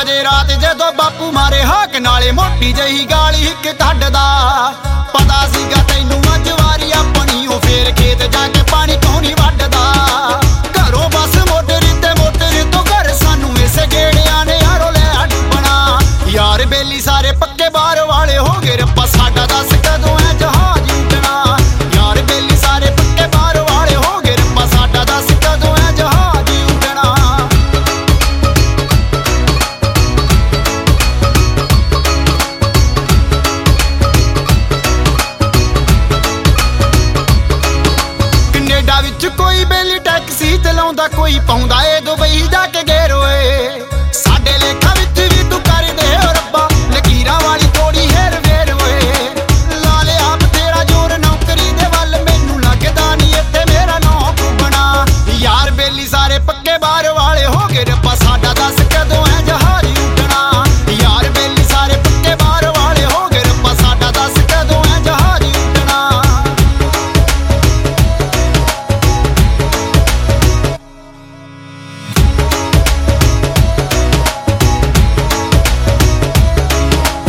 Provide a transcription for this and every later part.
ਵਜੇ ਰਾਤ ਜਦੋਂ ਬਾਪੂ ਮਾਰੇ ਹਾਕ ਨਾਲੇ ਮੋਟੀ ਜਹੀ ਗਾਲੀ ਇੱਕ ਕੱਢਦਾ। ਪਤਾ ਸੀਗਾ ਤੈਨੂੰ ਅੱਜ ਵਾਰੀ ਆਪਣੀ, ਉਹ ਫੇਰ ਖੇਤ ਜਾ ਕੇ ਪਾਣੀ ਕਿਉਂ ਨਹੀਂ ਵੱਢਦਾ। ਘਰੋਂ ਬਸ ਮੋਟਰ ਤੋਂ ਘਰ ਸਾਨੂੰ ਇਸੇ ਗੇੜਿਆਂ ਨੇ ਯਾਰੋ ਲੈ ਡੁੱਬਣਾ। ਯਾਰ ਬੇਲੀ ਸਾਰੇ ਪੱਕੇ ਬਾਹਰ ਵਾਲੇ ਹੋ ਗਏ, ਰੱਬਾ ਸਾਡਾ ਦੱਸ ਕਦੋਂ ਐ ਜਹਾਜ਼ ਉੱਡਣਾ। ਯਾਰ ਬੇਲੀ ਸਾਰੇ ਪੱਕੇ ਬਾਹਰ ਵਾਲੇ ਹੋ ਗਏ, ਰੱਬਾ ਸਾਡਾ ਦੱਸ ਕਦੋਂ ਐ ਜਹਾਜ਼ ਉੱਡਣਾ। ਕੈਨੇਡਾ ਵਿੱਚ ਕੋਈ ਬੇਲੀ ਟੈਕਸੀ ਚਲਾਉਂਦਾ, ਕੋਈ ਪਾਉਂਦਾ ਏ ਦੁਬਈ ਜਾ ਕੇ ਗੇਰ ਓਏ। ਸਾਡੇ ਲੇਖਾਂ ਵਿੱਚ ਵੀ ਤੂੰ ਕਰ ਦੇ ਓ ਰੱਬਾ, ਲਕੀਰਾਂ ਵਾਲੀ ਥੋੜੀ ਹੈਰ ਵੇਰ ਓਏ। ਲਾ ਲਿਆ ਬਥੇਰਾ ਜ਼ੋਰ ਨੌਕਰੀ ਦੇ ਵੱਲ, ਮੈਨੂੰ ਲੱਗਦਾ ਨਹੀਂ ਇੱਥੇ ਮੇਰਾ ਨਾਂ ਡੁੱਬਣਾ। ਯਾਰ ਬੇਲੀ ਸਾਰੇ ਪੱਕੇ ਬਾਹਰ ਵਾਲੇ ਹੋ ਗਏ, ਰੱਬਾ ਸਾਡਾ ਦੱਸ ਕਦੋਂ ਐ ਜਹਾਜ਼ ਉੱਡਣਾ। ਯਾਰ ਬੇਲੀ ਸਾਰੇ ਪੱਕੇ ਬਾਹਰ ਵਾਲੇ ਹੋ ਗਏ, ਰੱਬਾ ਸਾਡਾ ਦੱਸ ਕਦੋਂ ਐ ਜਹਾਜ਼ ਉੱਡਣਾ।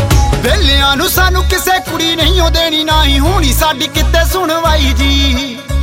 ਵੇਲਿਆਂ ਨੂੰ ਸਾਨੂੰ ਕਿਸੇ ਕੁੜੀ ਨਹੀਂ ਓ ਦੇਣੀ, ਨਾ ਹੀ ਹੋਣੀ ਸਾਡੀ ਕਿਤੇ ਸੁਣਵਾਈ ਜੀ।